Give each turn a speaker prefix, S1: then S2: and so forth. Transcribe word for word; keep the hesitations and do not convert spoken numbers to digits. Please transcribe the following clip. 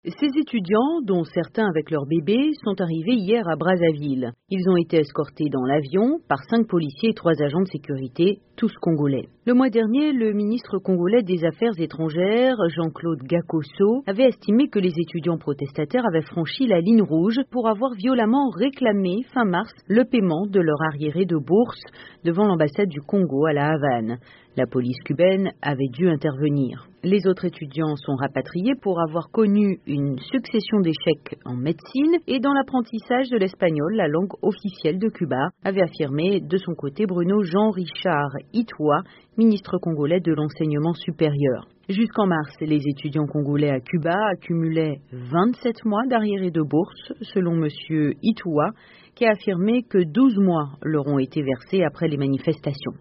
S1: Ces étudiants, dont certains avec leurs bébés, sont arrivés hier à Brazzaville. Ils ont été escortés dans l'avion par cinq policiers et trois agents de sécurité, tous congolais. Le mois dernier, le ministre congolais des Affaires étrangères, Jean-Claude Gakosso, avait estimé que les étudiants protestataires avaient franchi la ligne rouge pour avoir violemment réclamé, fin mars, le paiement de leur arriéré de bourse devant l'ambassade du Congo à La Havane. La police cubaine avait dû intervenir. Les autres étudiants sont rapatriés pour avoir connu une succession d'échecs en médecine et dans l'apprentissage de l'espagnol, la langue officielle de Cuba, avait affirmé de son côté Bruno Jean-Richard Itoua, ministre congolais de l'enseignement supérieur. Jusqu'en mars, les étudiants congolais à Cuba accumulaient vingt-sept mois d'arriérés de bourse, selon M. Itoua, qui a affirmé que douze mois leur ont été versés après les manifestations.